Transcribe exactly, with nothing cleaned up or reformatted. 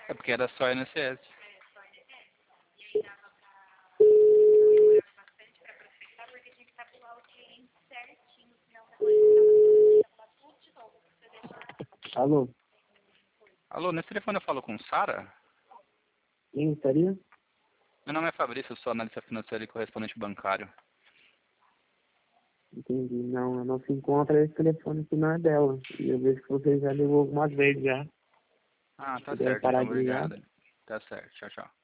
É porque era só I N S S. Alô? Alô, nesse telefone eu falo com Sara? Quem estaria? Meu nome é Fabrício, eu sou analista financeiro e correspondente bancário. Entendi. Não, eu não se encontra esse telefone que não é dela. E eu vejo que você já ligou algumas vezes já. Ah, tá Puder certo, parar então de ligar. obrigado. Tá certo, tchau, tchau.